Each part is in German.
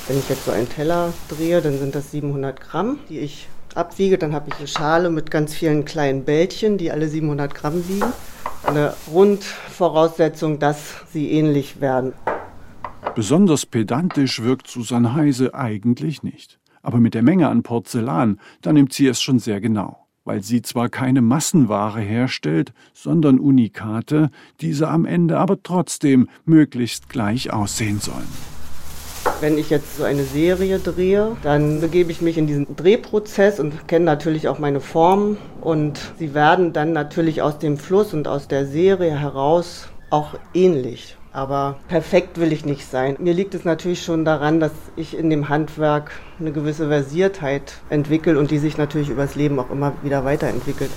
Wenn ich jetzt so einen Teller drehe, dann sind das 700 Gramm, die ich abwiege. Dann habe ich eine Schale mit ganz vielen kleinen Bällchen, die alle 700 Gramm wiegen. Eine Grundvoraussetzung, dass sie ähnlich werden. Besonders pedantisch wirkt Susanne Heise eigentlich nicht. Aber mit der Menge an Porzellan, da nimmt sie es schon sehr genau. Weil sie zwar keine Massenware herstellt, sondern Unikate, diese am Ende aber trotzdem möglichst gleich aussehen sollen. Wenn ich jetzt so eine Serie drehe, dann begebe ich mich in diesen Drehprozess und kenne natürlich auch meine Formen. Und sie werden dann natürlich aus dem Fluss und aus der Serie heraus auch ähnlich. Aber perfekt will ich nicht sein. Mir liegt es natürlich schon daran, dass ich in dem Handwerk eine gewisse Versiertheit entwickle und die sich natürlich übers Leben auch immer wieder weiterentwickelt.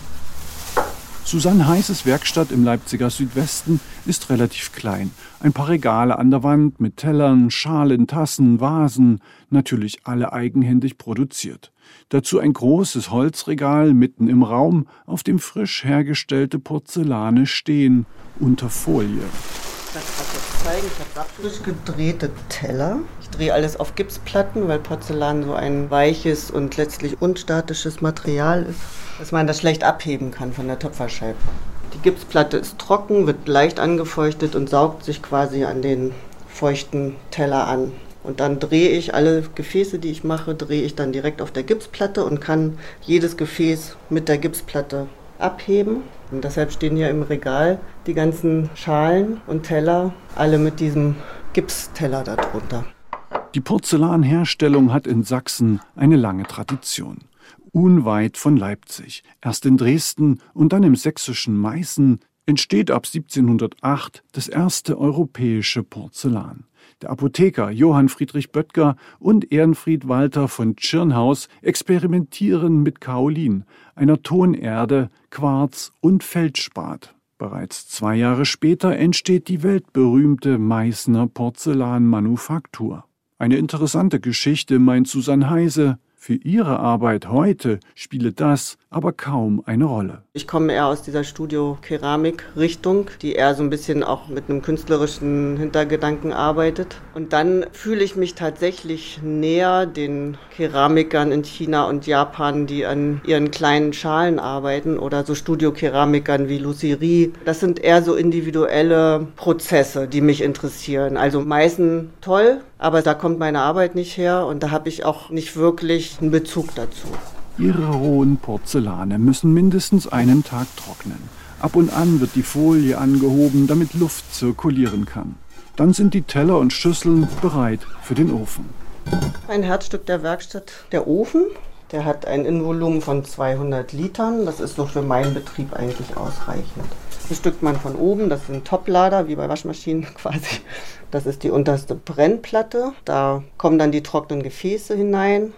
Susanne Heises Werkstatt im Leipziger Südwesten ist relativ klein. Ein paar Regale an der Wand mit Tellern, Schalen, Tassen, Vasen, natürlich alle eigenhändig produziert. Dazu ein großes Holzregal mitten im Raum, auf dem frisch hergestellte Porzellane stehen, unter Folie. Ich kann das jetzt zeigen. Ich habe frisch gedrehte Teller. Ich drehe alles auf Gipsplatten, weil Porzellan so ein weiches und letztlich unstatisches Material ist, dass man das schlecht abheben kann von der Töpferscheibe. Die Gipsplatte ist trocken, wird leicht angefeuchtet und saugt sich quasi an den feuchten Teller an. Und dann drehe ich alle Gefäße, die ich mache, drehe ich dann direkt auf der Gipsplatte und kann jedes Gefäß mit der Gipsplatte abheben. Und deshalb stehen hier im Regal die ganzen Schalen und Teller, alle mit diesem Gipsteller darunter. Die Porzellanherstellung hat in Sachsen eine lange Tradition. Unweit von Leipzig, erst in Dresden und dann im sächsischen Meißen, entsteht ab 1708 das erste europäische Porzellan. Der Apotheker Johann Friedrich Böttger und Ehrenfried Walter von Tschirnhaus experimentieren mit Kaolin, einer Tonerde, Quarz und Feldspat. Bereits 2 Jahre später entsteht die weltberühmte Meißner Porzellanmanufaktur. Eine interessante Geschichte, meint Susanne Heise. Für ihre Arbeit heute spiele das aber kaum eine Rolle. Ich komme eher aus dieser Studio-Keramik-Richtung, die eher so ein bisschen auch mit einem künstlerischen Hintergedanken arbeitet. Und dann fühle ich mich tatsächlich näher den Keramikern in China und Japan, die an ihren kleinen Schalen arbeiten, oder so Studio-Keramikern wie Lucy Rie. Das sind eher so individuelle Prozesse, die mich interessieren. Also Meißen toll, aber da kommt meine Arbeit nicht her und da habe ich auch nicht wirklich einen Bezug dazu. Ihre rohen Porzellane müssen mindestens einen Tag trocknen. Ab und an wird die Folie angehoben, damit Luft zirkulieren kann. Dann sind die Teller und Schüsseln bereit für den Ofen. Ein Herzstück der Werkstatt, der Ofen. Der hat ein Innenvolumen von 200 Litern. Das ist so für meinen Betrieb eigentlich ausreichend. Bestückt man von oben, das sind Toplader, wie bei Waschmaschinen quasi. Das ist die unterste Brennplatte. Da kommen dann die trockenen Gefäße hinein.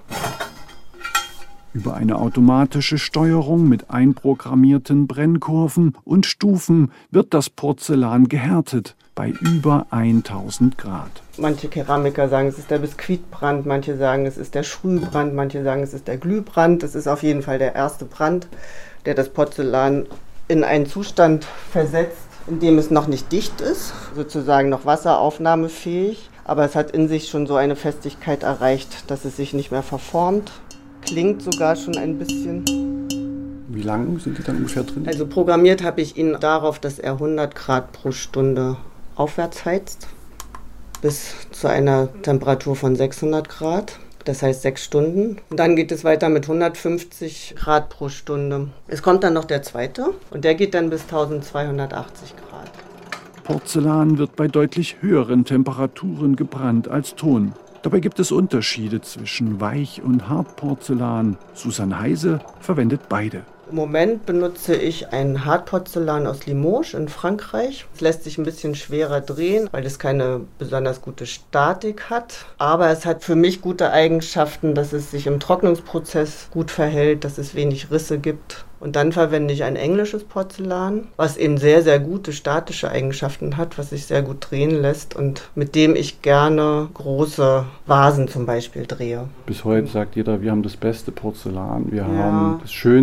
Über eine automatische Steuerung mit einprogrammierten Brennkurven und Stufen wird das Porzellan gehärtet bei über 1000 Grad. Manche Keramiker sagen, es ist der Biskuitbrand, manche sagen, es ist der Sprühbrand, manche sagen, es ist der Glühbrand. Das ist auf jeden Fall der erste Brand, der das Porzellan in einen Zustand versetzt, in dem es noch nicht dicht ist, sozusagen noch wasseraufnahmefähig. Aber es hat in sich schon so eine Festigkeit erreicht, dass es sich nicht mehr verformt. Klingt sogar schon ein bisschen. Wie lang sind die dann ungefähr drin? Also programmiert habe ich ihn darauf, dass er 100 Grad pro Stunde aufwärts heizt, bis zu einer Temperatur von 600 Grad. Das heißt 6 Stunden. Und dann geht es weiter mit 150 Grad pro Stunde. Es kommt dann noch der zweite und der geht dann bis 1280 Grad. Porzellan wird bei deutlich höheren Temperaturen gebrannt als Ton. Dabei gibt es Unterschiede zwischen Weich- und Hartporzellan. Susanne Heise verwendet beide. Im Moment benutze ich ein Hartporzellan aus Limoges in Frankreich. Es lässt sich ein bisschen schwerer drehen, weil es keine besonders gute Statik hat. Aber es hat für mich gute Eigenschaften, dass es sich im Trocknungsprozess gut verhält, dass es wenig Risse gibt. Und dann verwende ich ein englisches Porzellan, was eben sehr, sehr gute statische Eigenschaften hat, was sich sehr gut drehen lässt und mit dem ich gerne große Vasen zum Beispiel drehe. Bis heute sagt jeder, wir haben das beste Porzellan, wir haben das schönste Porzellan.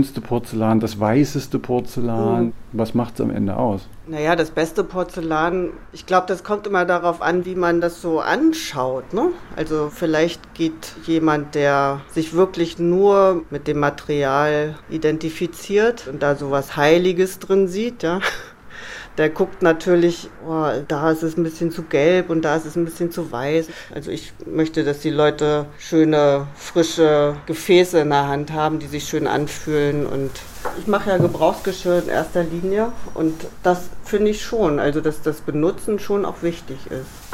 Porzellan, das weißeste Porzellan. Was macht es am Ende aus? Naja, das beste Porzellan, ich glaube, das kommt immer darauf an, wie man das so anschaut, ne? Also vielleicht geht jemand, der sich wirklich nur mit dem Material identifiziert und da so was Heiliges drin sieht, ja. Der guckt natürlich, oh, da ist es ein bisschen zu gelb und da ist es ein bisschen zu weiß. Also ich möchte, dass die Leute schöne, frische Gefäße in der Hand haben, die sich schön anfühlen. Und ich mache ja Gebrauchsgeschirr in erster Linie und das finde ich schon, also dass das Benutzen schon auch wichtig ist.